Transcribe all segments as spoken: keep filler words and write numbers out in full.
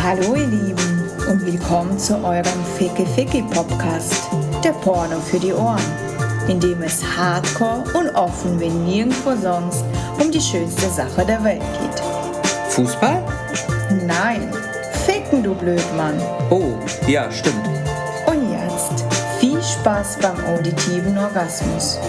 Hallo ihr Lieben und willkommen zu eurem Ficky Ficky Podcast, der Porno für die Ohren, in dem es hardcore und offen wie nirgendwo sonst um die schönste Sache der Welt geht. Fußball? Nein, Ficken du Blödmann. Oh, ja, stimmt. Und jetzt viel Spaß beim auditiven Orgasmus.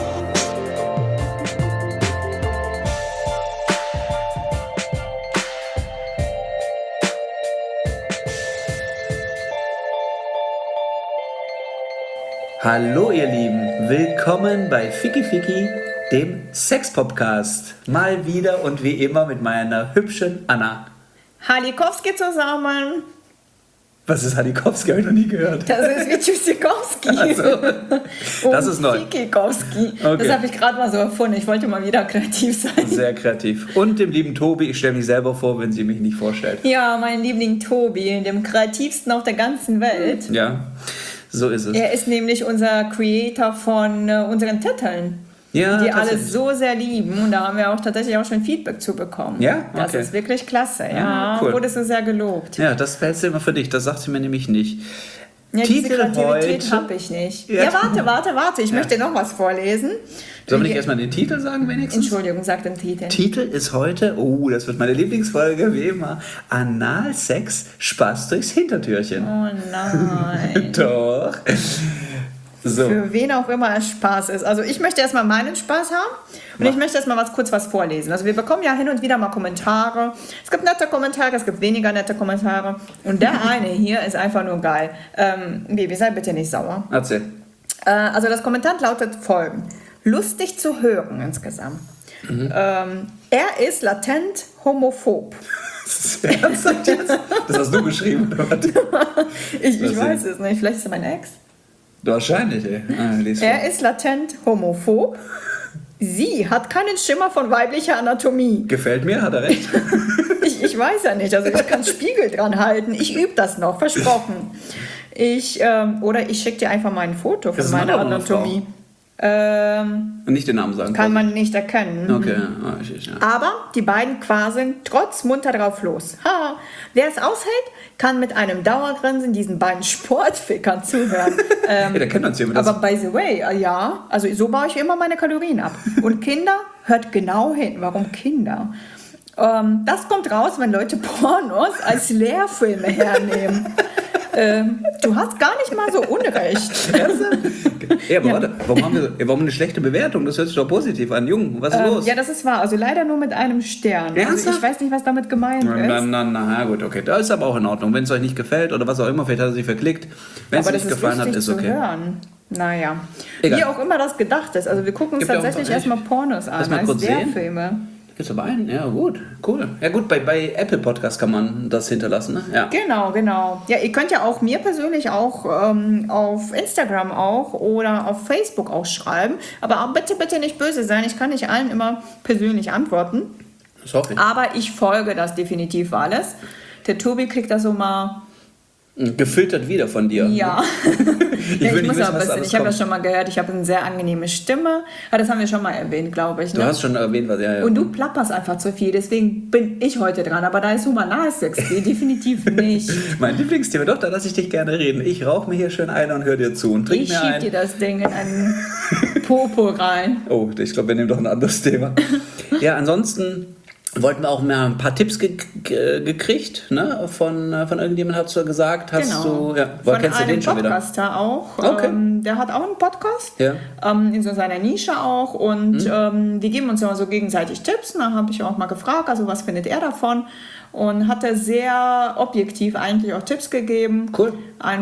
Hallo ihr Lieben, willkommen bei Ficky Ficky, dem Sex-Podcast. Mal wieder und wie immer mit meiner hübschen Anna. Halikowski zusammen. Was ist Halikowski? Habe ich noch nie gehört. Das ist wie Tschüssikowski. Also, das ist neu. Fikikowski. Okay. Das habe ich gerade mal so erfunden. Ich wollte mal wieder kreativ sein. Sehr kreativ. Und dem lieben Tobi, ich stelle mich selber vor, wenn sie mich nicht vorstellt. Ja, mein Liebling Tobi, dem kreativsten auf der ganzen Welt. Ja, so ist es. Er ist nämlich unser Creator von äh, unseren Titeln. Ja, die alle tatsächlich. so sehr lieben. Und da haben wir auch tatsächlich auch schon Feedback zu bekommen. Ja? Das Okay. ist wirklich klasse. Ja, Ja, cool. Wurdest du sehr gelobt. Ja, das behältst du immer für dich, das sagt sie mir nämlich nicht. Ja, diese Titel Kreativität heute- habe ich nicht. Ja. Ja, warte, warte, warte. Ich Ja. möchte noch was vorlesen. Sollen wir nicht erstmal den Titel sagen wenigstens? Entschuldigung, sag den Titel. Titel ist heute, oh, das wird meine Lieblingsfolge, wie immer, Analsex, Spaß durchs Hintertürchen. Oh nein. Doch. So. Für wen auch immer es Spaß ist. Also ich möchte erstmal meinen Spaß haben und Mach. ich möchte erstmal was, kurz was vorlesen. Also wir bekommen ja hin und wieder mal Kommentare. Es gibt nette Kommentare, es gibt weniger nette Kommentare. Und der eine hier ist einfach nur geil. Ähm, Baby, sei bitte nicht sauer. Erzähl. Äh, also das Kommentar lautet folgend. Lustig zu hören insgesamt. Mhm. Ähm, er ist latent homophob. Ernsthaft jetzt? Das hast du geschrieben, oder was? Ich, ich Was weiß es nicht, vielleicht ist er mein Ex. Wahrscheinlich, ey. Ah, lies Er vor. ist latent homophob. Sie hat keinen Schimmer von weiblicher Anatomie. Gefällt mir, hat er recht. Ich, ich weiß ja nicht, also ich kann Spiegel dran halten. Ich übe das noch, versprochen. Ich, ähm, oder ich schicke dir einfach mal ein Foto von Ist es ein meiner Mann oder eine Anatomie. Ähm, Und nicht den Namen sagen. kann man nicht erkennen. Okay, ah, ich, ich, ja. Aber die beiden quaseln trotz munter drauf los. Ha. Wer es aushält, kann mit einem Dauergrinsen diesen beiden Sportfickern zuhören. ähm, Ja, da kennt man es jemand. aber by the way, äh, ja, also so baue ich immer meine Kalorien ab. Und Kinder, hört genau hin. Warum Kinder? Ähm, das kommt raus, wenn Leute Pornos als Lehrfilme hernehmen. ähm, du hast gar nicht mal so Unrecht. Ja, aber warte, warum haben wir warum eine schlechte Bewertung? Das hört sich doch positiv an. Jung, was ist Ähm, los? ja, das ist wahr. Also leider nur mit einem Stern. Also Ernsthaft? ich weiß nicht, was damit gemeint Na, na, ist. na, na, gut, okay. Das ist aber auch in Ordnung. Wenn es euch nicht gefällt oder was auch immer, vielleicht hat er sich verklickt. Wenn es Aber nicht das ist gefallen hat, lustig ist zu okay. hören. Naja. Egal. Wie auch immer das gedacht ist. Also wir gucken uns Gibt ja auch- tatsächlich ich- erstmal Pornos Lass an, mal als kurz sehen. Lehrfilme. Gibt's aber einen? Ja, gut, cool. Ja gut, bei, bei Apple Podcast kann man das hinterlassen, ne? Ja. Genau, genau. Ja, ihr könnt ja auch mir persönlich auch ähm, auf Instagram auch oder auf Facebook auch schreiben. Aber auch bitte, bitte nicht böse sein. Ich kann nicht allen immer persönlich antworten. Das hoffe ich. Aber ich folge das definitiv alles. Der Tobi kriegt das so mal... Gefiltert wieder von dir. Ja. Ich ja, will ich nicht muss wissen, aber was wissen, alles ich habe ja kommt. schon mal gehört, ich habe eine sehr angenehme Stimme. Ja, das haben wir schon mal erwähnt, glaube ich. Du Ne? hast schon erwähnt, was ja, ja. Und du plapperst einfach zu viel, deswegen bin ich heute dran. Aber da ist Humanalsex geht definitiv nicht. Mein Lieblingsthema, doch, da lasse ich dich gerne reden. Ich rauche mir hier schön ein und höre dir zu und trink Ich mir schieb ein. dir das Ding in einen Popo rein. Oh, ich glaube, wir nehmen doch ein anderes Thema. Ja, ansonsten wollten wir auch mal ein paar Tipps ge ge gekriegt, ne? Von, äh, von irgendjemand hast du gesagt, hast Genau. du, ja, woher Von kennst du einem den schon wieder? Podcaster auch. Okay. Ähm, der hat auch einen Podcast. Ja. Ähm, in so seiner Nische auch. Und Mhm. ähm, die geben uns immer so gegenseitig Tipps. Und dann habe ich auch mal gefragt, also was findet er davon? Und hat er sehr objektiv eigentlich auch Tipps gegeben. Cool. Ein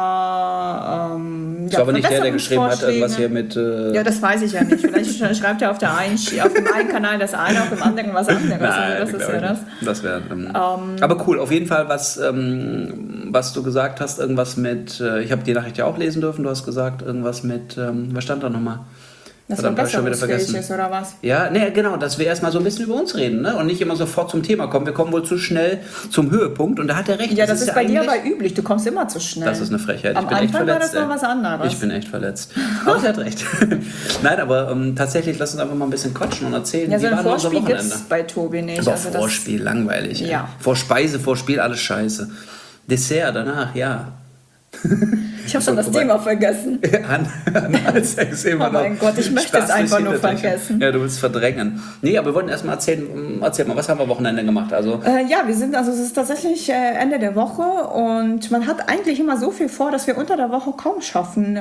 paar ähm, Ich glaube nicht der, der geschrieben hat, irgendwas hier mit. Äh, Ja, das weiß ich ja nicht. Vielleicht schreibt er auf, der einen, auf dem einen Kanal das eine, auf dem anderen was anderes. Nein, Also das ist glaub ja ich das. nicht. Das wäre. Ähm, aber cool, auf jeden Fall, was, ähm, was du gesagt hast, irgendwas mit. Äh, ich habe die Nachricht ja auch lesen dürfen. Du hast gesagt, irgendwas mit. Ähm, was stand da nochmal? Das Verdammt, hab ich schon wieder verbesserungsfähig vergessen. ist, oder was? Ja, nee, genau, dass wir erstmal so ein bisschen über uns reden, ne? Und nicht immer sofort zum Thema kommen. Wir kommen wohl zu schnell zum Höhepunkt und da hat er recht. Ja, das, ist, ja bei dir aber eigentlich- üblich. Du kommst immer zu schnell. Das ist eine Frechheit. Am ich bin echt Anfang war verletzt. das noch ey. was anderes. Ich bin echt verletzt. Aber er hat recht. Nein, aber ähm, tatsächlich, lass uns einfach mal ein bisschen quatschen und erzählen, Ja, so wie ein war denn unser Vorspiel gibt Wochenende? es bei Tobi nicht. Doch, Also das- Vorspiel, langweilig. ey. Ja. Vorspeise, Vorspiel, alles scheiße. Dessert danach, ja. Ich habe schon das Thema vergessen. An, Analsex immer Oh mein noch Gott, ich möchte es einfach nur vergessen. Ja, du willst verdrängen. Nee, aber wir wollten erstmal erzählen, erzähl mal, was haben wir am Wochenende gemacht? Also äh, ja, wir sind, also es ist tatsächlich äh, Ende der Woche und man hat eigentlich immer so viel vor, dass wir unter der Woche kaum schaffen,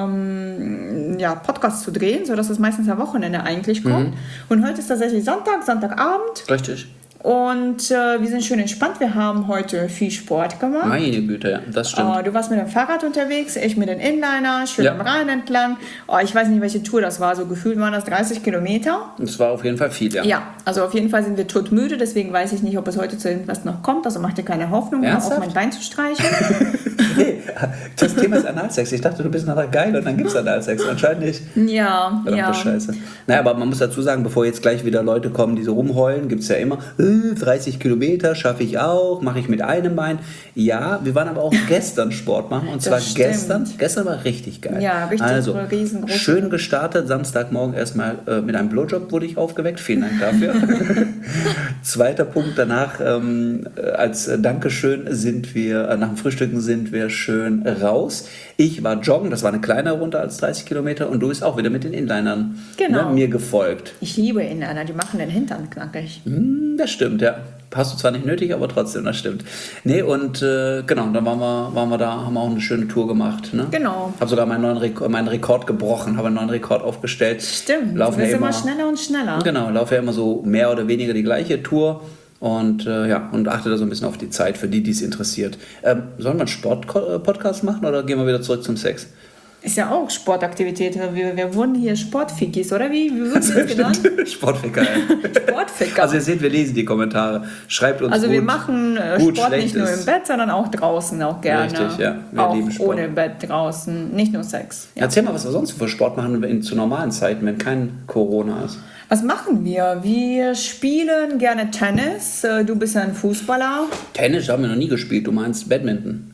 ähm, ja, Podcasts zu drehen, sodass es meistens am Wochenende eigentlich kommt. Mhm. Und heute ist tatsächlich Sonntag, Sonntagabend. Richtig. Und äh, wir sind schön entspannt. Wir haben heute viel Sport gemacht. Meine Güte, ja, das stimmt. Äh, du warst mit dem Fahrrad unterwegs, ich mit dem Inliner, schön Ja. am Rhein entlang. Oh, ich weiß nicht, welche Tour das war. So gefühlt waren das dreißig Kilometer. Das war auf jeden Fall viel, ja. Ja, also auf jeden Fall sind wir todmüde. Deswegen weiß ich nicht, ob es heute zu irgendwas noch kommt. Also mach dir keine Hoffnung, mir Ernsthaft? auf mein Bein zu streichen. Nee, das Thema ist Analsex. Ich dachte, du bist nachher geil und dann gibt es Analsex. Anscheinend nicht. Ja, Verdammte ja. Scheiße. Naja, aber man muss dazu sagen, bevor jetzt gleich wieder Leute kommen, die so rumheulen, gibt es ja immer, äh, dreißig Kilometer schaffe ich auch, mache ich mit einem Bein. Ja, wir waren aber auch gestern Sport machen und zwar Das stimmt. gestern. Gestern war richtig geil. Ja, richtig also, riesengroß. schön gestartet, Samstagmorgen erstmal äh, mit einem Blowjob wurde ich aufgeweckt. Vielen Dank dafür. Zweiter Punkt danach, ähm, als Dankeschön sind wir, äh, nach dem Frühstücken sind wir schön raus. Ich war joggen, das war eine kleinere Runde als dreißig Kilometer und du bist auch wieder mit den Inlinern Genau. ne, mir gefolgt. Ich liebe Inliner, die machen den Hintern knackig. Hm, das stimmt, ja. Hast du zwar nicht nötig, aber trotzdem, das stimmt. Nee, und äh, genau, dann waren wir, waren wir da, haben wir auch eine schöne Tour gemacht. Ne? Genau. Habe sogar meinen neuen Rekord, meinen Rekord gebrochen, habe einen neuen Rekord aufgestellt. Stimmt, Laufen du wirst ja immer immer schneller und schneller. Genau, laufe ja immer so mehr oder weniger die gleiche Tour und äh, ja, und achte da so ein bisschen auf die Zeit, für die, die es interessiert. Ähm, sollen wir einen Sport-Podcast machen oder gehen wir wieder zurück zum Sex? Ist ja auch Sportaktivität. Wir, wir wurden hier Sportfikis, oder wie? Wie wird es jetzt genannt? Sportficker. Ja. Sportficker. Also ihr seht, wir lesen die Kommentare. Schreibt uns Also gut, wir machen äh, gut, Sport schlecht nicht nur ist. im Bett, sondern auch draußen auch gerne. Richtig, ja. Wir Auch lieben Sport. ohne Bett draußen, nicht nur Sex. Ja. Erzähl mal, was wir sonst für Sport machen in, zu normalen Zeiten, wenn kein Corona ist. Was machen wir? Wir spielen gerne Tennis. Äh, Du bist ja ein Fußballer. Tennis haben wir noch nie gespielt, du meinst Badminton.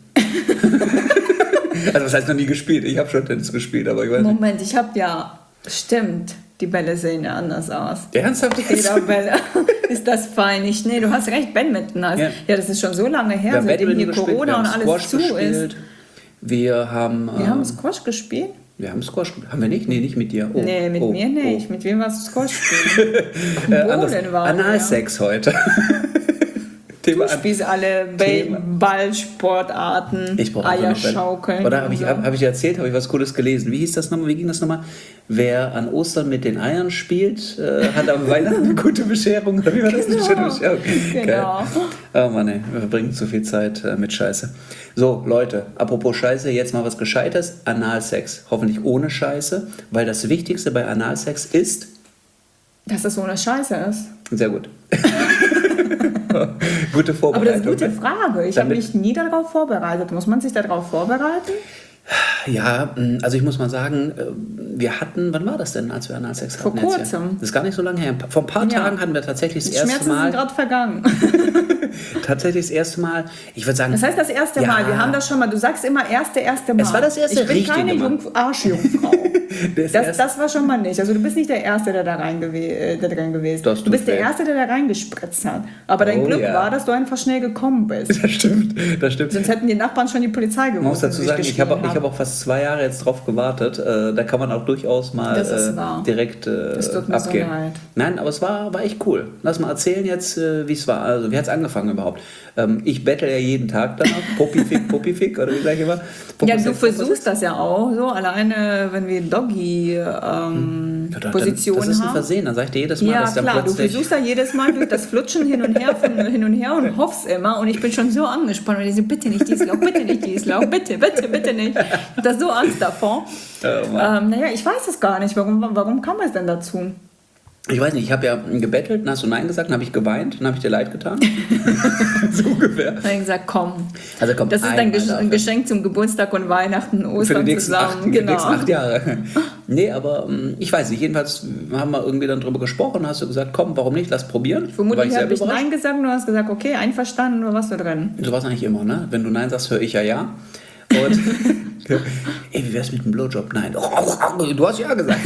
Also was heißt noch nie gespielt? Ich habe schon Tennis gespielt, aber ich weiß nicht. Moment, ich habe ja... Stimmt, die Bälle sehen ja anders aus. Ernsthaft? Federbälle. Ist das fein? Ich, nee, du hast recht, Badminton. Also, Ja. ja, das ist schon so lange her, Wir haben seitdem hier Badminton gespielt, wir Corona haben und alles Squash zu gespielt. ist. Wir haben... Wir äh, haben Squash gespielt? Wir haben Squash gespielt. Haben wir nicht? Nee, nicht mit dir. Oh, Nee, mit oh, mir nicht. Mit wem warst du Squash spielen? Oh. Äh, anders. Bowlen waren wir. Analsex heute. Thema Du spielst alle Thema. Ballsportarten, Ich brauche einfach noch Eierschaukeln. Oder habe und ich, so. hab, hab ich dir erzählt, habe ich was Cooles gelesen. Wie hieß das nochmal? Wie ging das nochmal? Wer an Ostern mit den Eiern spielt, äh, hat am Weihnachten eine gute Bescherung. Oder wie war das? Eine Genau. schöne Bescherung. Genau. Geil. Oh Mann, ey, wir verbringen zu viel Zeit äh, mit Scheiße. So, Leute, apropos Scheiße, jetzt mal was Gescheites. Analsex. Hoffentlich ohne Scheiße, weil das Wichtigste bei Analsex ist... Dass das so eine Scheiße ist. Sehr gut. Gute Aber Vorbereitung. das ist eine gute ne? Frage. Ich habe Damit- mich nie darauf vorbereitet. Muss man sich darauf vorbereiten? Ja, mh, also ich muss mal sagen, äh, wir hatten, wann war das denn, als wir Analsex hatten? Vor jetzt kurzem. hier? Das ist gar nicht so lange her. Vor ein paar Ja. Tagen hatten wir tatsächlich das Die erste Schmerzen sind Mal, gerade vergangen. tatsächlich das erste Mal, ich würde sagen... Das heißt das erste Ja. Mal. Wir haben das schon mal. Du sagst immer erste, erste Mal. Es war das erste Ich bin richtige keine Mal. Jungf- Arschjungfrau. Das Das, erste- das war schon mal nicht. Also du bist nicht der Erste, der da rein gewe- äh, der drin gewesen Das ist. Du tut bist der weh. Erste, der da reingespritzt hat. Aber dein Oh Glück ja. war, dass du einfach schnell gekommen bist. Das stimmt, das stimmt. Sonst hätten die Nachbarn schon die Polizei gerufen. Man muss dazu wie sagen, ich geschrien habe auch, ich habe. hab auch fast zwei Jahre jetzt drauf gewartet. Äh, da kann man auch durchaus mal Das ist äh, wahr. direkt äh, Das tut mir so abgehen. leid. Nein, aber es war, war echt cool. Lass mal erzählen jetzt, äh, wie es war. Also, wie hat es angefangen überhaupt? Ähm, ich bettel ja jeden Tag danach. Poppyfick, Poppyfick, oder wie sag ich immer? Ja, Poppysex, du Poppysex. versuchst das ja auch so, alleine wenn wir Doggy-Positionen Ja, dann- Das ist ein haben. Versehen, dann sag ich dir jedes Mal, Ja, dass dann klar, du plötzlich... versuchst da jedes Mal durch das Flutschen hin und her, von, hin und her und hoffst immer und ich bin schon so angespannt und ich so, bitte nicht dieses Loch, bitte nicht dieses Loch, bitte, bitte, bitte nicht. Ich hab da so Angst davor. Oh, Mann. Ähm, naja, ich weiß es gar nicht, warum, warum kam es denn dazu? Ich weiß nicht, ich habe ja gebettelt, dann hast du Nein gesagt, dann habe ich geweint, dann habe ich dir leid getan. So ungefähr. Dann habe ich gesagt, komm, Also komm, das ist dein einmal Gesch- dafür. Geschenk zum Geburtstag und Weihnachten, Für die Ostern nächsten, acht, zusammen. für die Genau. nächsten acht Jahre. Nee, aber ähm, ich weiß nicht. Jedenfalls haben wir irgendwie dann drüber gesprochen. Hast du gesagt, komm, warum nicht? Lass probieren. War Vermutlich ich sehr habe ich überrascht. Nein gesagt und du hast gesagt, okay, einverstanden, oder warst du drin? So war es eigentlich immer, ne? Wenn du Nein sagst, höre ich ja ja. Und ey, wie wär's mit dem Blowjob? Nein. Du hast ja gesagt.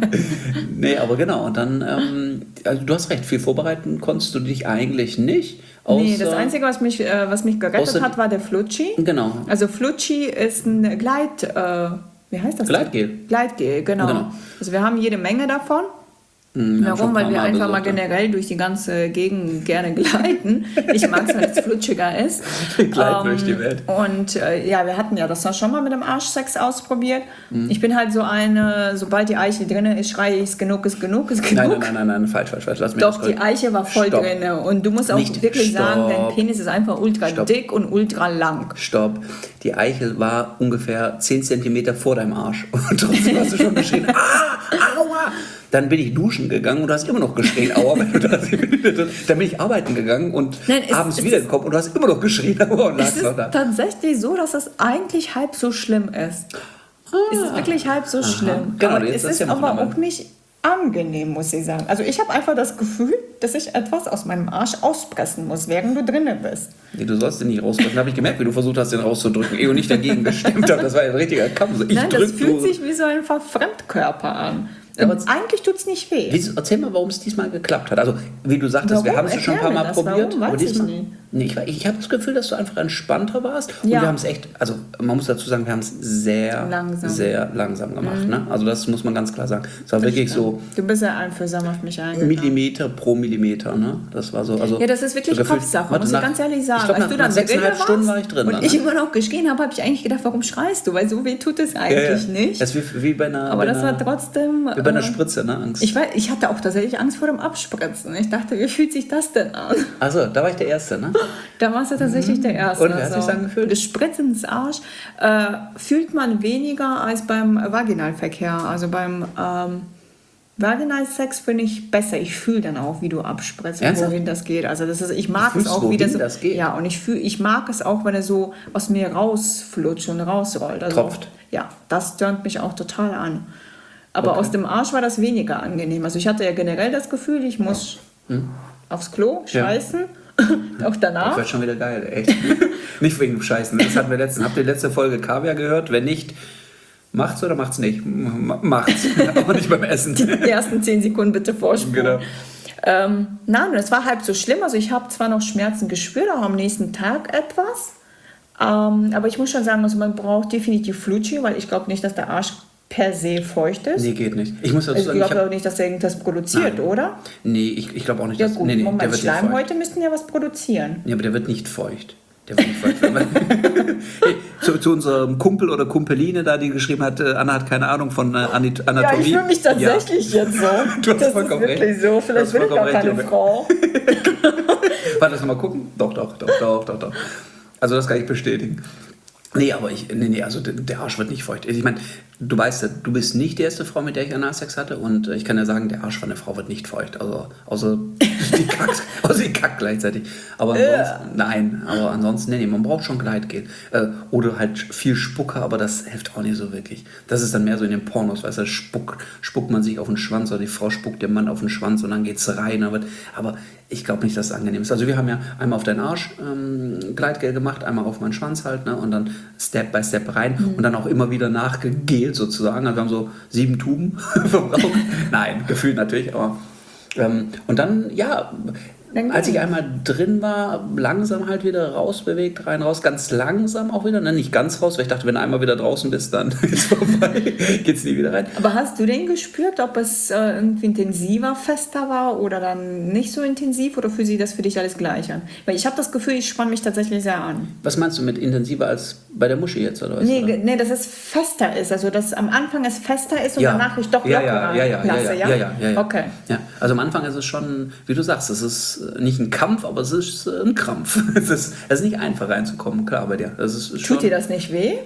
Nee, aber genau. Und dann, ähm, also du hast recht, viel vorbereiten konntest du dich eigentlich nicht. Nee, das Einzige, was mich, äh, was mich gerettet außer, hat, war der Flutschi. Genau. Also Flutschi ist ein Gleit... Äh, wie heißt das? Gleitgel. Gleitgel, genau. genau. Also wir haben jede Menge davon. Mhm, Warum? Weil wir mal einfach mal besucht, generell durch die ganze Gegend gerne gleiten. Ich mag es, weil es flutschiger ist. Wir gleiten ähm, durch die Welt. Und äh, ja, wir hatten ja das schon mal mit dem Arschsex ausprobiert. Mhm. Ich bin halt so eine, sobald die Eiche drin ist, schreie ich, ist genug, ist genug, ist genug. Nein, nein, nein, nein, nein falsch, falsch, falsch. Lass mich Doch, die Eiche war voll Stopp. drin. Und du musst auch Nicht wirklich Stopp. sagen, dein Penis ist einfach ultra Stopp. dick und ultra lang. Stopp. Die Eichel war ungefähr zehn Zentimeter vor deinem Arsch. Und trotzdem hast du schon geschrien, ah, aua. Dann bin ich duschen gegangen und du hast immer noch geschrien, aua. Wenn du das, dann bin ich arbeiten gegangen und Nein, es, abends es wiedergekommen und du hast immer noch geschrien, aua. Und es ist noch da. tatsächlich so, dass es eigentlich halb so schlimm ist. Ah. Es ist wirklich halb so Aha. schlimm. Genau, aber jetzt es ist ja aber auch nicht angenehm, muss ich sagen. Also ich habe einfach das Gefühl, dass ich etwas aus meinem Arsch auspressen muss, während du drinnen bist. Nee, du sollst den nicht rauspressen. Da habe ich gemerkt, wie du versucht hast, den rauszudrücken. Ehe und nicht dagegen gestimmt habe. Das war ein richtiger Kampf. Ich Nein, das drück, fühlt du. sich wie so ein Fremdkörper an. Aber Und eigentlich tut es nicht weh. Wieso, erzähl mal, warum es diesmal geklappt hat. Also, wie du sagtest, Warum? wir haben es schon ein paar Mal das. probiert. Warum? Aber Weiß diesmal, ich nicht. Nee, ich, ich habe das Gefühl, dass du einfach entspannter warst. Und Ja. wir haben es echt, also man muss dazu sagen, wir haben es sehr Langsam. sehr langsam gemacht. Mhm. Ne? Also das muss man ganz klar sagen. Es war Das wirklich stimmt. so Du bist ja einfühlsam auf mich eingegangen. Millimeter pro Millimeter. Ne? Das war so. Also, Ja, das ist wirklich so gefühlt- Kopfsache, warte, muss nach- ich ganz ehrlich sagen. Ich glaube, Als nach, du nach dann sechseinhalb drin Stunden warst war ich drin. und dann, ich ne? immer noch geschrien habe, habe ich eigentlich gedacht, warum schreist du? Weil so weh tut es ja, eigentlich ja. nicht. Das ist wie, wie bei einer, Aber bei das einer, war trotzdem... wie bei einer äh, Spritze, ne? Angst. Ich, weiß, ich hatte auch tatsächlich Angst vor dem Abspritzen. Ich dachte, wie fühlt sich das denn an? Also, da war ich der Erste, ne? Da warst du tatsächlich der Erste. Und wie hat sich das angefühlt? Das Spritzen ins Arsch äh, fühlt man weniger als beim Vaginalverkehr. Also beim ähm, Vaginalsex finde ich besser. Ich fühle dann auch, wie du abspritzt, Ernsthaft? wohin das geht. Also das ist, ich mag Du es fühlst, auch, wie das, wohin das geht? ja, und ich fühl, ich mag es auch, wenn er so aus mir rausflutscht und rausrollt. Also, Tropft. Ja, das turnt mich auch total an. Aber Okay. aus dem Arsch war das weniger angenehm. Also ich hatte ja generell das Gefühl, ich muss Hm? aufs Klo Ja. scheißen. Auch Das danach. wird schon wieder geil, echt. Nicht wegen dem Scheißen. Das hatten wir letztens. Habt ihr die letzte Folge Kaviar gehört? Wenn nicht, macht's oder macht's nicht? M- Macht's. Aber nicht beim Essen. Die ersten zehn Sekunden bitte vorspulen. Genau. Ähm, nein, es war halb so schlimm. Also ich habe zwar noch Schmerzen gespürt, auch am nächsten Tag etwas. Ähm, aber ich muss schon sagen, also man braucht definitiv Flutschi, weil ich glaube nicht, dass der Arsch per se feucht ist. Nee, geht nicht. Ich muss dazu Also ich sagen, ich glaube hab, auch nicht, dass er irgendwas produziert, Nein. oder? nee, ich, ich glaube auch nicht, Ja dass gut, nee, nee, Moment, der wird nicht feucht. Schleimhäute müssten ja was produzieren. Ja, aber der wird nicht feucht. Der wird nicht feucht. Wenn man- hey, zu, zu unserem Kumpel oder Kumpeline da, die geschrieben hat, äh, Anna hat keine Ahnung von äh, Anit- Anatomie. Ja, ich fühle mich tatsächlich jetzt so. Du hast das vollkommen ist wirklich recht. so. Du Vielleicht hast will ich vollkommen auch keine recht, Junge. Frau. Warte, lass mal gucken. Doch, doch, doch, doch, doch, doch. Also das kann ich bestätigen. Nee, aber ich, nee, nee, also der, der Arsch wird nicht feucht. Ich meine, du weißt ja, du bist nicht die erste Frau, mit der ich Analsex hatte und äh, ich kann ja sagen, der Arsch von der Frau wird nicht feucht. Also, außer die kackt, außer die kackt gleichzeitig. Aber ansonsten, nein, aber ansonsten, nee, nee, man braucht schon Gleitgel. Äh, oder halt viel Spucke, aber das hilft auch nicht so wirklich. Das ist dann mehr so in den Pornos, weißt du, spuck, spuckt man sich auf den Schwanz oder die Frau spuckt dem Mann auf den Schwanz und dann geht's rein. Aber, aber ich glaube nicht, dass es angenehm ist. Also wir haben ja einmal auf deinen Arsch ähm, Gleitgel gemacht, einmal auf meinen Schwanz halt, ne, und dann Step by Step rein mhm. und dann auch immer wieder nachgegelt sozusagen. Also wir haben so sieben Tuben verbraucht. Nein, gefühlt natürlich, aber ähm, und dann, ja, Dann als ich geht's. einmal drin war, langsam halt wieder rausbewegt, rein, raus, ganz langsam auch wieder, ne? Nicht ganz raus, weil ich dachte, wenn du einmal wieder draußen bist, dann ist vorbei, geht's nie wieder rein. Aber hast du denn gespürt, ob es äh, irgendwie intensiver, fester war oder dann nicht so intensiv oder fühlt sich das für dich alles gleich an? Weil ich habe das Gefühl, ich spanne mich tatsächlich sehr an. Was meinst du mit intensiver als bei der Muschi jetzt, oder was? Nee, oder? ge- nee, dass es fester ist. Also, dass am Anfang es fester ist und Ja. danach ich doch Ja, lockerer ja, ja, ja, lasse, ja, ja, ja, ja, ja. Okay. Ja, also am Anfang ist es schon, wie du sagst, es ist nicht ein Kampf, aber es ist ein Krampf. Es ist, es ist nicht einfach reinzukommen, klar bei dir. Das ist schon, Tut dir das nicht weh?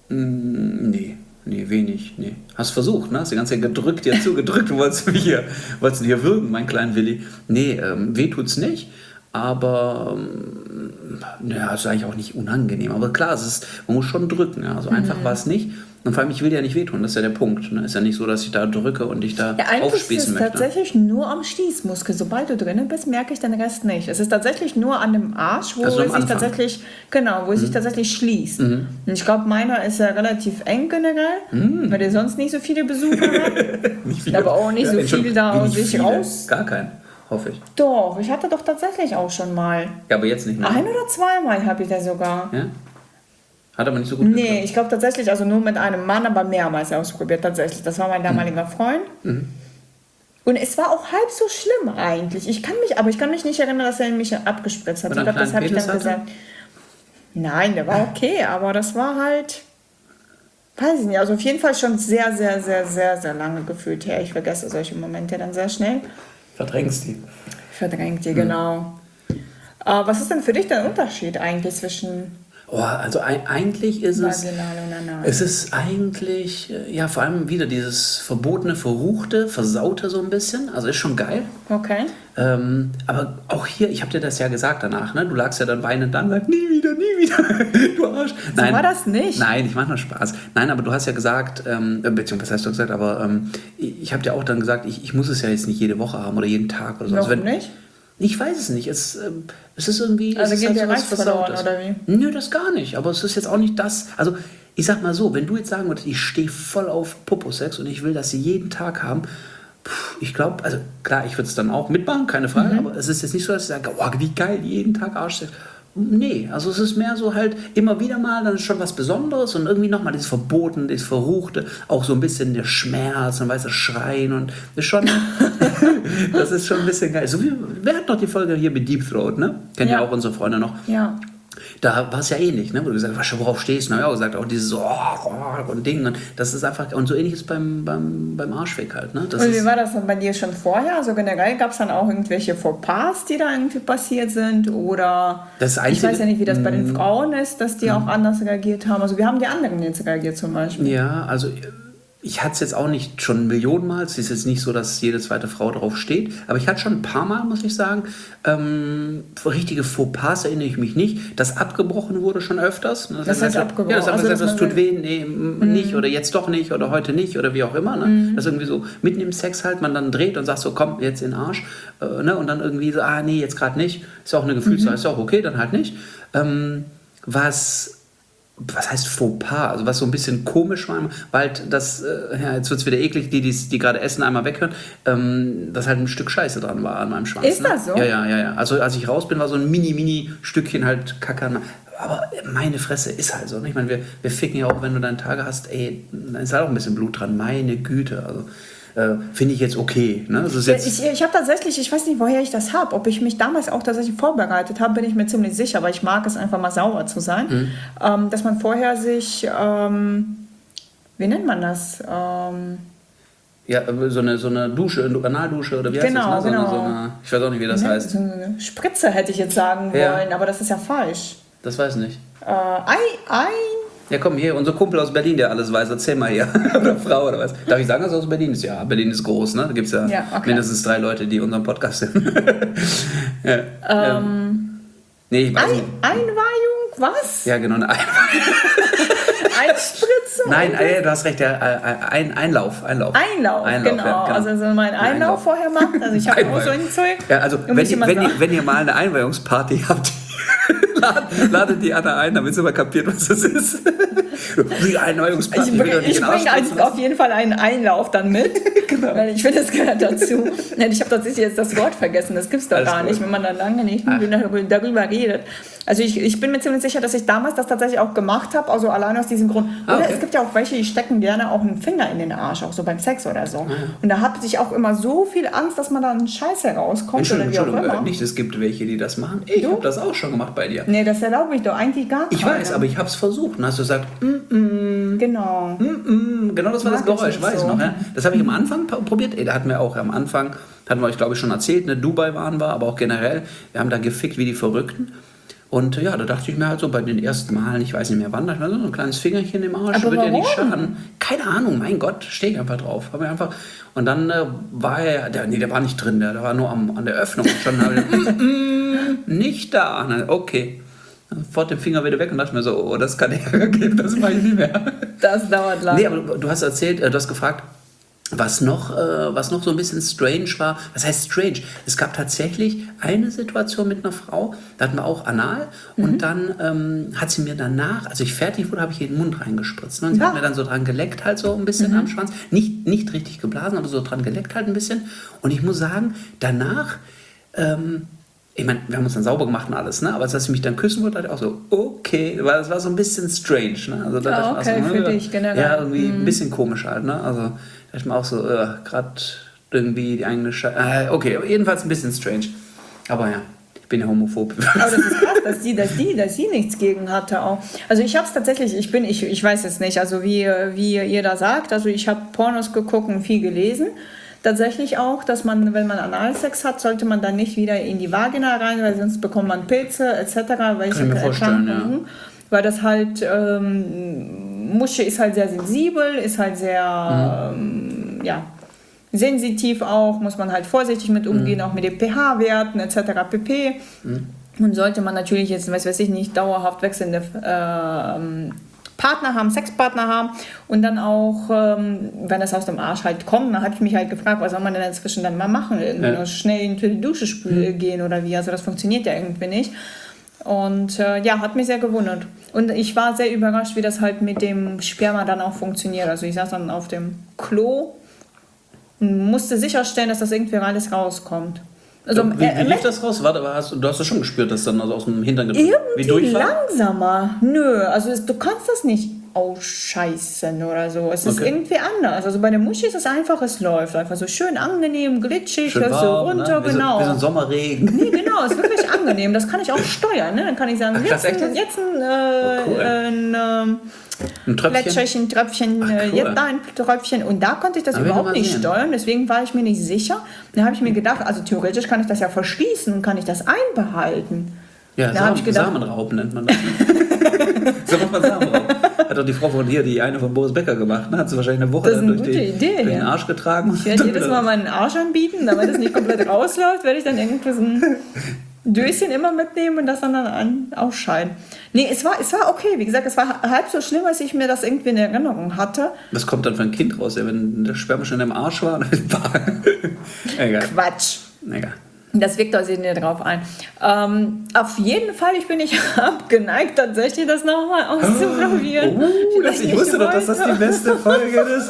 Mm, Nee, nee, wenig, nee. Hast versucht, ne? Hast die ganze Zeit gedrückt, dir zugedrückt, du wolltest mich hier, wolltest hier würgen, mein kleiner Willi. Nee, ähm, weh tut's nicht, aber ähm, ja, ist eigentlich auch nicht unangenehm. Aber klar, es ist, man muss schon drücken, ja? Also einfach war es nicht. Und vor allem, ich will ja nicht wehtun, das ist ja der Punkt. Ne? Ist ja nicht so, dass ich da drücke und dich da Ja, eigentlich ist aufspießen es möchte. tatsächlich nur am Stießmuskel. Sobald du drinnen bist, merke ich den Rest nicht. Es ist tatsächlich nur an dem Arsch, wo Also am es sich Anfang. tatsächlich, genau, wo es sich tatsächlich schließt. Und ich glaube, meiner ist ja relativ eng generell, weil der sonst nicht so viele Besucher hat. Nicht viel. Aber auch nicht so viel Entschuldigung, da wie aus nicht sich viele? raus. Gar kein. hoffe ich. Doch, ich hatte doch tatsächlich auch schon mal. Ja, aber jetzt nicht mehr. Ein oder zweimal habe ich das sogar. Ja? Hat aber nicht so gut Nee, geklappt. ich glaube tatsächlich, also nur mit einem Mann, aber mehrmals ausprobiert tatsächlich. Das war mein damaliger mhm. Freund. Mhm. Und es war auch halb so schlimm eigentlich. Ich kann mich, aber ich kann mich nicht erinnern, dass er mich abgespritzt hat. Ich glaube, das habe ich dann hatte? gesagt. Nein, der war okay, aber das war halt, weiß ich nicht, also auf jeden Fall schon sehr, sehr, sehr, sehr, sehr lange gefühlt her. Ich vergesse solche Momente dann sehr schnell. Verdrängst die. Verdrängt die, mhm. genau. Äh, was ist denn für dich der Unterschied eigentlich zwischen... Oh, also eigentlich ist es, es ist eigentlich, ja, vor allem wieder dieses verbotene, verruchte, versaute so ein bisschen, also ist schon geil. Okay. Ähm, aber auch hier, ich habe dir das ja gesagt danach, ne? Du lagst ja dann weinend da und sagst, nie wieder, nie wieder, du Arsch. So Nein, war das nicht. Nein, ich mache nur Spaß. Nein, aber du hast ja gesagt, ähm, beziehungsweise, was hast du gesagt, aber ähm, ich habe dir auch dann gesagt, ich, ich muss es ja jetzt nicht jede Woche haben oder jeden Tag oder so. Noch also wenn, nicht? Ich weiß es nicht. Es, ähm, es ist irgendwie. Also es geht ist der halt Reiz verloren, oder wie? Nö, das gar nicht. Aber es ist jetzt auch nicht das. Also, ich sag mal so, wenn du jetzt sagen würdest, ich stehe voll auf Popo-Sex und ich will, dass sie jeden Tag haben, pff, ich glaube, also klar, ich würde es dann auch mitmachen, keine Frage, mhm. aber es ist jetzt nicht so, dass ich sage, oh, wie geil, jeden Tag Arschsex. Nee, also es ist mehr so halt immer wieder mal, dann ist schon was Besonderes und irgendwie nochmal dieses Verbotene, dieses Verruchte, auch so ein bisschen der Schmerz und weißt du, Schreien und ist schon, das ist schon ein bisschen geil. So wie, wer hat noch die Folge hier mit Deep Throat, ne? Kennen ja, ja auch unsere Freunde noch. Ja. Da war es ja ähnlich, ne? Wo du gesagt hast, worauf stehst du? Und ich auch gesagt, auch dieses so, oh, und Ding. Und das ist einfach, und so ähnlich ist beim, beim, beim Arschweg halt, ne? Das und wie ist, war das dann bei dir schon vorher? Also generell gab es dann auch irgendwelche Fauxpas, die da irgendwie passiert sind? Oder das Einzige, ich weiß ja nicht, wie das bei den Frauen ist, dass die mh. auch anders reagiert haben. Also wie haben die anderen jetzt reagiert zum Beispiel? Ja, also ich hatte es jetzt auch nicht schon Millionenmal. Es ist jetzt nicht so, dass jede zweite Frau drauf steht. Aber ich hatte schon ein paar Mal, muss ich sagen, ähm, richtige Fauxpas erinnere ich mich nicht. Das abgebrochen wurde schon öfters. Das, das heißt abgebrochen? Ja, das heißt, also, das, das tut weh, nee, mhm. nicht oder jetzt doch nicht oder heute nicht oder wie auch immer. Ne? Mhm. Dass irgendwie so mitten im Sex halt man dann dreht und sagt so, komm, jetzt in den Arsch. Äh, ne? Und dann irgendwie so, ah nee, jetzt gerade nicht. Ist auch eine Gefühlssache, mhm. ist auch okay, dann halt nicht. Ähm, was... Was heißt Fauxpas? Also was so ein bisschen komisch war, weil das, äh, ja, jetzt wird es wieder eklig, die, die, die gerade essen, einmal weghören, ähm, dass halt ein Stück Scheiße dran war an meinem Schwanz. Ist ne? das so? Ja, ja, ja, ja. Also als ich raus bin, war so ein mini-mini-Stückchen halt Kacke. Aber meine Fresse ist halt so. Ne? Ich meine, wir, wir ficken ja auch, wenn du deine Tage hast, ey, da ist halt auch ein bisschen Blut dran. Meine Güte, also... finde ich jetzt okay. Ne? Das ist jetzt ich ich habe tatsächlich, ich weiß nicht, woher ich das habe, ob ich mich damals auch tatsächlich vorbereitet habe, bin ich mir ziemlich sicher, weil ich mag es einfach mal sauber zu sein, mhm. ähm, dass man vorher sich, ähm, wie nennt man das? Ähm, ja, so eine, so eine Dusche, eine Analdusche oder wie heißt genau, das? Ne? So genau. eine, so eine, ich weiß auch nicht, wie das ne? heißt. So eine Spritze hätte ich jetzt sagen ja. wollen, aber das ist ja falsch. Das weiß ich nicht. Äh, ein, ein Ja, komm, hier, unser Kumpel aus Berlin, der alles weiß, erzähl mal hier. Oder Frau oder was. Darf ich sagen, dass er aus Berlin ist? Ja, Berlin ist groß, ne? Da gibt es ja, ja okay. mindestens drei Leute, die unseren Podcast hören. ja. ähm, nee, ich weiß ein, nicht. Einweihung, was? Ja, genau, eine Einweihung. Einspritzung? Nein, äh, du hast recht, ja, ein, Einlauf, Einlauf. Einlauf, Einlauf genau. Ja, genau. Also so mein Einlauf, Einlauf vorher macht. Also ich habe auch so ein Zeug. Ja, also wenn, ihr, wenn, ihr, wenn ihr mal eine Einweihungsparty habt, ladet, ladet die Anna ein, damit sie mal kapiert, was das ist. Wie Einweihungsparty. Ich bringe bring also auf jeden Fall einen Einlauf dann mit. Genau. Weil ich finde, das gehört dazu. Ich habe tatsächlich jetzt das Wort vergessen. Das gibt es doch Alles gar gut. nicht, wenn man dann lange nicht Ach. darüber redet. Also ich, ich bin mir ziemlich sicher, dass ich damals das tatsächlich auch gemacht habe. Also allein aus diesem Grund. Oder okay. es gibt ja auch welche, die stecken gerne auch einen Finger in den Arsch, auch so beim Sex oder so. Mhm. Und da hatte ich auch immer so viel Angst, dass man da einen Scheiß herauskommt. Oder wie auch immer. Nicht, es gibt welche, die das machen. Ich habe das auch schon gemacht bei dir. Nee, das erlaube ich doch eigentlich gar nicht. Ich weiß, aber ich habe es versucht. Und hast du gesagt, mm, mm, genau. Mm, mm, genau das war das Geräusch, weiß ich so. noch. Ja? Das habe ich am Anfang probiert. Ey, da hatten wir auch am Anfang, hatten wir euch glaube ich schon erzählt, ne, Dubai waren wir, aber auch generell, wir haben da gefickt wie die Verrückten. Und ja, da dachte ich mir halt so bei den ersten Malen, ich weiß nicht mehr wann, da so ein kleines Fingerchen im Arsch, aber wird warum? ja nicht schaden. Keine Ahnung, mein Gott, stehe ich einfach drauf. Hab ich einfach, und dann äh, war er, der, nee, der war nicht drin, der, der war nur am, an der Öffnung. Schon habe ich, mm, mm, nicht da. Na, okay. Fort den Finger wieder weg und dachte mir so, oh, das kann Ärger geben, das mache ich nicht mehr. Das dauert lange. Nee, aber du hast erzählt, du hast gefragt, was noch, äh, was noch so ein bisschen strange war. Was heißt strange? Es gab tatsächlich eine Situation mit einer Frau, da hatten wir auch Anal mhm. und dann ähm, hat sie mir danach, als ich fertig wurde, habe ich ihr in den Mund reingespritzt. Ne? Und sie ja. hat mir dann so dran geleckt halt so ein bisschen mhm. am Schwanz. Nicht, nicht richtig geblasen, aber so dran geleckt halt ein bisschen. Und ich muss sagen, danach ähm, ich meine, wir haben uns dann sauber gemacht und alles, ne? Aber als sie mich dann küssen wollte, dachte ich auch so, okay, weil das war so ein bisschen strange, ne? Also da Ja, dachte ich okay, auch so, für ne? dich generell. Ja, irgendwie Mhm. ein bisschen komisch halt, ne? Also da dachte ich mir auch so, äh, gerade irgendwie die eigene Scheiße. Äh, okay, jedenfalls ein bisschen strange. Aber ja, ich bin ja homophob. Aber das ist krass, dass sie, dass die, dass sie nichts gegen hatte auch. Also ich habe es tatsächlich, ich bin, ich, ich weiß es nicht, also wie, wie ihr da sagt, also ich habe Pornos geguckt und viel gelesen. Tatsächlich auch, dass man, wenn man Analsex hat, sollte man dann nicht wieder in die Vagina rein, weil sonst bekommt man Pilze et cetera. Welche Kann ich mir vorstellen, Erkrankungen. Weil das halt, ähm, Musche ist halt sehr sensibel, ist halt sehr, mhm. ähm, ja, sensitiv auch, muss man halt vorsichtig mit umgehen, mhm. auch mit den pH-Werten et cetera pp. Mhm. Und sollte man natürlich jetzt, weiß, weiß ich nicht, dauerhaft wechselnde ähm, Partner haben, Sexpartner haben und dann auch, ähm, wenn es aus dem Arsch halt kommt, dann habe ich mich halt gefragt, was soll man denn inzwischen dann mal machen? Irgendwie ja. schnell in die Dusche spülen mhm. gehen oder wie? Also das funktioniert ja irgendwie nicht. Und äh, ja, hat mich sehr gewundert. Und ich war sehr überrascht, wie das halt mit dem Sperma dann auch funktioniert. Also ich saß dann auf dem Klo und musste sicherstellen, dass das irgendwie alles rauskommt. Also, wie, wie äh, lief das raus? Warte, hast, du hast das schon gespürt, dass dann also aus dem Hintern irgendwie wie Durchfall? langsamer. Nö, also es, du kannst das nicht ausscheißen oder so. Es ist okay. irgendwie anders. Also bei der Muschi ist es einfach, es läuft einfach so schön angenehm, glitschig, schön läuft so warm, runter, ne? wie genau. So, wie so ein Sommerregen. Nee, genau, ist wirklich angenehm. Das kann ich auch steuern. Ne? Dann kann ich sagen, Ach, jetzt, echt? ein, jetzt ein, äh, oh, cool. ein, ähm, ein Tröpfchen, Plätscherchen, Tröpfchen, Ach, cool. jetzt da ein Tröpfchen. Und da konnte ich das Aber überhaupt nicht sehen. steuern. Deswegen war ich mir nicht sicher. Dann habe ich mir gedacht, also theoretisch kann ich das ja verschließen und kann ich das einbehalten. Ja, da Samen, ich gedacht, Samenraub nennt man das. So macht man Samenraub. Hat doch die Frau von hier, die eine von Boris Becker gemacht, ne? Hat sie wahrscheinlich eine Woche das ist eine durch, gute die, Idee, durch ja. den Arsch getragen. Ich werde jedes Mal meinen Arsch anbieten, damit es nicht komplett rausläuft, werde ich dann irgendwie so ein Döschen immer mitnehmen und das dann, dann an, ausscheiden. Nee, es war, es war okay. Wie gesagt, es war halb so schlimm, als ich mir das irgendwie in Erinnerung hatte. Was kommt dann für ein Kind raus, wenn der Sperma schon im Arsch war? Egal. Quatsch. Egal. Das wirkt also nicht drauf ein. Ähm, auf jeden Fall, ich bin nicht abgeneigt, tatsächlich das nochmal auszuprobieren. Oh, das, ich wusste doch, dass das die beste Folge ist.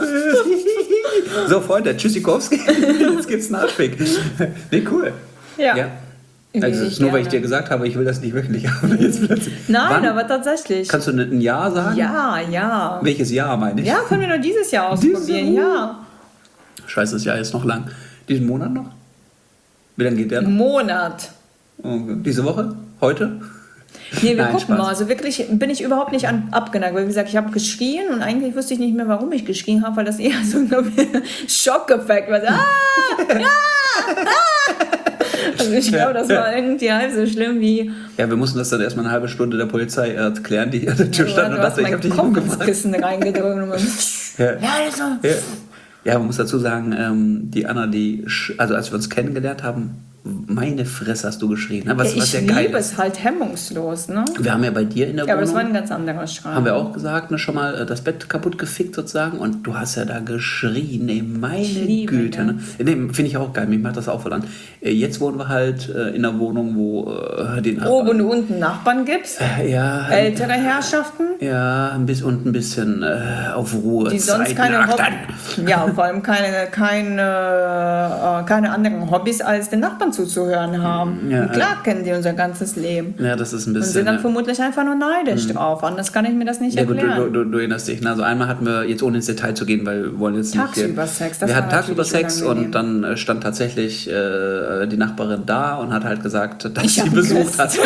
So, Freunde, Tschüssikowski, jetzt gibt's einen Nachspick. Nee, cool. Ja. ja. Also, das ist nur, weil ich dir gesagt habe, ich will das nicht wöchentlich haben. Jetzt Nein, Wann? aber tatsächlich. Kannst du ein Jahr sagen? Ja, ja. Welches Jahr meine ich? Ja, können wir nur dieses Jahr ausprobieren, Diese, ja. Scheiße, das Jahr ist noch lang. Diesen Monat noch? Wie lange geht der noch? Monat. Oh, diese Woche? Heute? Nee, wir Nein, gucken Spaß. mal. Also wirklich bin ich überhaupt nicht an, abgeneigt. Weil wie gesagt, ich habe geschrien und eigentlich wusste ich nicht mehr, warum ich geschrien habe, weil das eher so ein Schockeffekt war. Ah! Ah! Ah! Also ich glaube, das war irgendwie halb so schlimm wie... Ja, wir mussten das dann erstmal eine halbe Stunde der Polizei erklären, die an der Tür stand und dachte, ich habe dich umgebracht. Kissen reingedrückt und ja. ja, also. ja. ja, man muss dazu sagen, ähm, die Anna, die, also als wir uns kennengelernt haben, meine Fresse hast du geschrien. Ne? Was, ja, was ich ja geil liebe ist. es halt hemmungslos. Ne? Wir haben ja bei dir in der ja, Wohnung... aber das war ein ganz anderer Schrei. Haben wir auch gesagt, ne, schon mal das Bett kaputt gefickt sozusagen und du hast ja da geschrien, ey, meine liebe, Güte. ne? Ne? Nee, finde ich auch geil, mir macht das auch voll an. Jetzt wohnen wir halt äh, in einer Wohnung, wo äh, die Nachbarn... Oben und unten Nachbarn gibt's, äh, ja, ältere Herrschaften. Ja, ein bisschen, und ein bisschen äh, auf Ruhe. Die sonst keine, Hob- ja, vor allem keine, keine, äh, keine anderen Hobbys als den Nachbarn zuzuhören haben. Ja, und klar kennen die unser ganzes Leben. Ja, das ist ein bisschen... Und sind dann ja. vermutlich einfach nur neidisch mhm. drauf. Anders kann ich mir das nicht ja, erklären. Gut, du, du, du erinnerst dich. Ne? Also einmal hatten wir, jetzt ohne ins Detail zu gehen, weil wir wollen jetzt nicht... Tagsüber Sex. Das wir war hatten tagsüber Sex unangenehm. und dann äh, stand tatsächlich äh, die Nachbarin da und hat halt gesagt, dass ich sie besucht hat.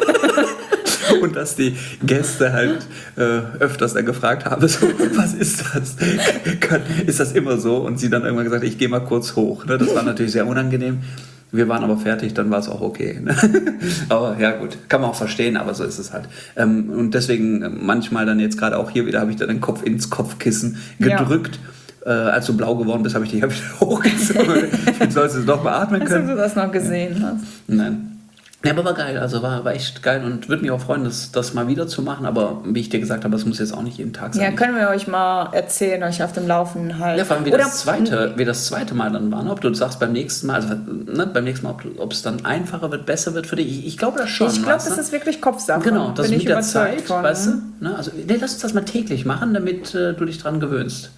Und dass die Gäste halt äh, öfters dann gefragt haben, so, was ist das? Kann, ist das immer so? Und sie dann irgendwann gesagt, ich gehe mal kurz hoch. Ne? Das war natürlich sehr unangenehm. Wir waren aber fertig, dann war es auch okay. Ne? Aber ja gut, kann man auch verstehen, aber so ist es halt. Ähm, und deswegen manchmal dann jetzt gerade auch hier wieder, habe ich dann den Kopf ins Kopfkissen gedrückt. Ja. Äh, als du blau geworden bist, habe ich dich wieder hochgezogen. Jetzt sollst du doch mal atmen können. Als du das noch gesehen hast. Nein. Ja, aber war geil, also war, war echt geil und würde mich auch freuen, das, das mal wieder zu machen, aber wie ich dir gesagt habe, das muss jetzt auch nicht jeden Tag sein. Ja, können wir euch mal erzählen, euch auf dem Laufenden halten. Ja, vor allem wie, das zweite, wie das zweite Mal dann war, ne? Ob du sagst beim nächsten Mal, also ne, beim nächsten Mal, ob, ob es dann einfacher wird, besser wird für dich. Ich, ich glaube das schon. Ich glaube, das ist wirklich Kopfsache. Genau, das Bin mit der Zeit, von. weißt du? Ne? Also, nee, lass uns das mal täglich machen, damit äh, du dich dran gewöhnst.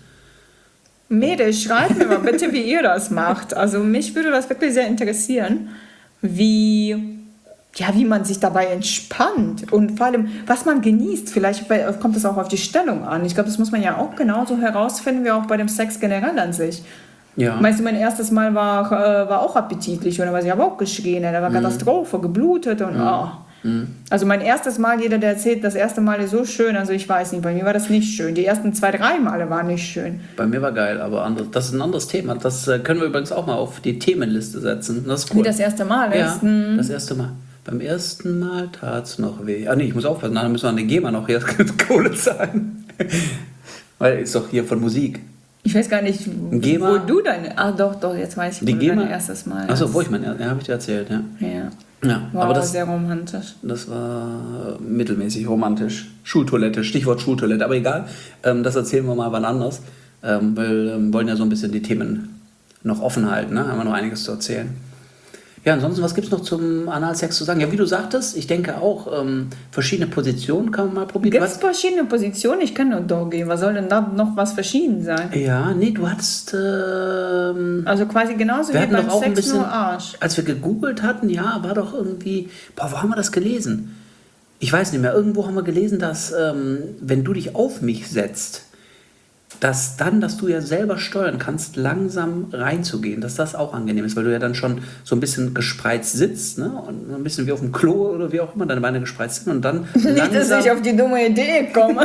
Mädels, schreibt mir mal bitte, wie ihr das macht. Also mich würde das wirklich sehr interessieren. wie, ja, wie man sich dabei entspannt und vor allem, was man genießt. Vielleicht kommt es auch auf die Stellung an. Ich glaube, das muss man ja auch genauso herausfinden, wie auch bei dem Sex generell an sich. Ja. Meinst du, mein erstes Mal war, äh, war auch appetitlich oder was? Ich habe auch geschrien, da war Katastrophe, geblutet und oh. Mhm. Also mein erstes Mal, jeder, der erzählt, das erste Mal ist so schön, also ich weiß nicht, bei mir war das nicht schön. Die ersten zwei, drei Male waren nicht schön. Bei mir war geil, aber anders, das ist ein anderes Thema. Das äh, können wir übrigens auch mal auf die Themenliste setzen. Das ist cool. Wie das erste Mal ist? Ja, hm. das erste Mal. Beim ersten Mal tat es noch weh. Ah nee, ich muss aufpassen, dann müssen wir an den GEMA noch hier Kohle zahlen. Weil ist doch hier von Musik. Ich weiß gar nicht, GEMA, wo du dein... Ah doch, doch, jetzt weiß ich, wo die du GEMA, dein erstes Mal Achso, wo ich mein... Ja, habe ich dir erzählt, ja. Ja. Ja, war aber das, sehr romantisch. Das war mittelmäßig romantisch. Schultoilette, Stichwort Schultoilette, aber egal, ähm, das erzählen wir mal wann anders, ähm, weil wir ähm, wollen ja so ein bisschen die Themen noch offen halten, ne? Haben wir noch einiges zu erzählen. Ja, ansonsten, was gibt es noch zum Analsex zu sagen? Ja, wie du sagtest, ich denke auch, ähm, verschiedene Positionen kann man mal probieren. Gibt es verschiedene Positionen? Ich kann nur Doggy. Was soll denn da noch was verschieden sein? Ja, nee, du hattest... Ähm, also quasi genauso wir wie hatten beim doch auch Sex, ein bisschen, nur Arsch. als wir gegoogelt hatten, ja, war doch irgendwie... Boah, wo haben wir das gelesen? Ich weiß nicht mehr, irgendwo haben wir gelesen, dass ähm, wenn du dich auf mich setzt, dass dann, dass du ja selber steuern kannst, langsam reinzugehen, dass das auch angenehm ist, weil du ja dann schon so ein bisschen gespreizt sitzt, ne? Und ein bisschen wie auf dem Klo oder wie auch immer deine Beine gespreizt sind und dann nicht, langsam... dass ich auf die dumme Idee komme.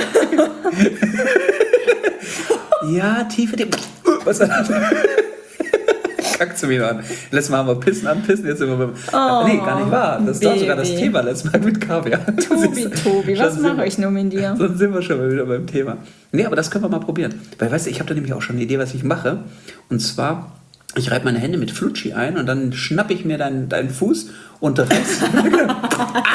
Ja, tiefe... Die Was ist das? Kackt zu mir an. Letztes Mal haben wir Pissen anpissen, jetzt sind wir beim... Oh, nee, gar nicht wahr. Das ist doch sogar das Thema letztes Mal mit Kaviar. Tobi, Tobi, was mache ich nur mit dir? Sonst sind wir schon mal wieder beim Thema. Nee, aber das können wir mal probieren. Weil, weißt du, ich habe da nämlich auch schon eine Idee, was ich mache. Und zwar, ich reibe meine Hände mit Flutschi ein und dann schnappe ich mir deinen, deinen Fuß und reiß... ah!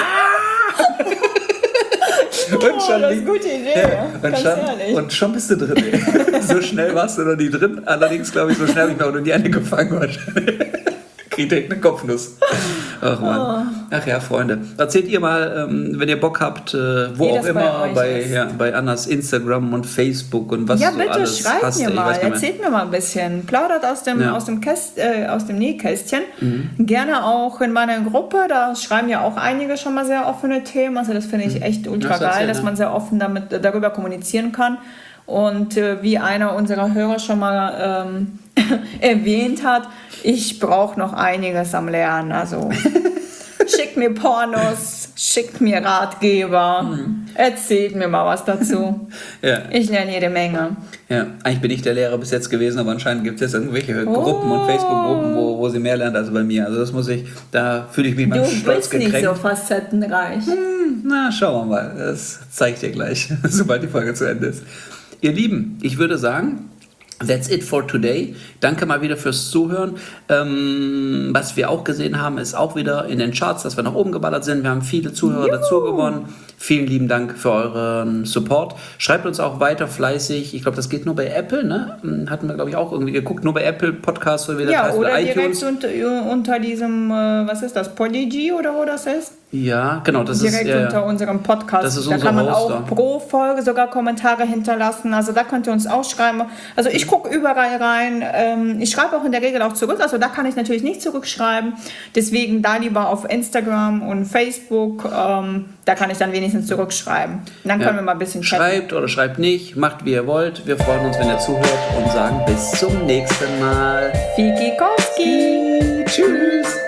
Und schon, oh, das ist eine gute Idee. Ja, und, schon, und schon bist du drin. So schnell warst du noch nie drin. Allerdings, glaube ich, so schnell habe ich mir auch noch nie eine gefangen. Wahrscheinlich. Kriegt direkt eine Kopfnuss. Ach Mann. Ach ja, Freunde. Erzählt ihr mal, ähm, wenn ihr Bock habt, äh, wo Wie auch immer, bei, bei, ja, bei Annas Instagram und Facebook und was ja, so bitte, alles schreibt hast. mir Ich mal, weiß gar nicht erzählt mir mal ein bisschen. Plaudert aus dem, Ja. aus dem, Käst, äh, aus dem Nähkästchen. Mhm. Gerne auch in meiner Gruppe, da schreiben ja auch einige schon mal sehr offene Themen. Also das finde ich echt ultra Das geil, erzähl, dass ja. man sehr offen damit, darüber kommunizieren kann. Und äh, wie einer unserer Hörer schon mal ähm, erwähnt hat, ich brauche noch einiges am Lernen. Also schickt mir Pornos, schickt mir Ratgeber, mhm. erzählt mir mal was dazu. Ja. Ich lerne jede Menge. Ja, eigentlich bin ich der Lehrer bis jetzt gewesen, aber anscheinend gibt es jetzt irgendwelche oh. Gruppen und Facebook-Gruppen, wo, wo sie mehr lernt als bei mir. Also das muss ich, da fühle ich mich mal stolz gekränkt. Du bist nicht so facettenreich. Hm, na, schauen wir mal. Das zeige ich dir gleich, sobald die Folge zu Ende ist. Ihr Lieben, ich würde sagen, that's it for today. Danke mal wieder fürs Zuhören. Ähm, was wir auch gesehen haben, ist auch wieder in den Charts, dass wir nach oben geballert sind. Wir haben viele Zuhörer Juhu. dazu gewonnen. Vielen lieben Dank für euren Support. Schreibt uns auch weiter fleißig. Ich glaube, das geht nur bei Apple, ne? Hatten wir, glaube ich, auch irgendwie geguckt. Nur bei Apple Podcasts oder wie das ja, heißt. Oder, oder direkt iTunes. Unter, unter diesem, äh, was ist das, Podigy oder wo das ist? Ja, genau. Das direkt ist, ja, unter unserem Podcast. Das ist da unser kann man Hoster. auch pro Folge sogar Kommentare hinterlassen. Also da könnt ihr uns auch schreiben. Also ich gucke überall rein. Ähm, ich schreibe auch in der Regel auch zurück. Also da kann ich natürlich nicht zurückschreiben. Deswegen da lieber auf Instagram und Facebook. Ähm, da kann ich dann wenigstens zurückschreiben. Und dann können ja. wir mal ein bisschen chatten. Schreibt oder schreibt nicht. Macht wie ihr wollt. Wir freuen uns, wenn ihr zuhört und sagen bis zum nächsten Mal. Fikikowski. Tschüss.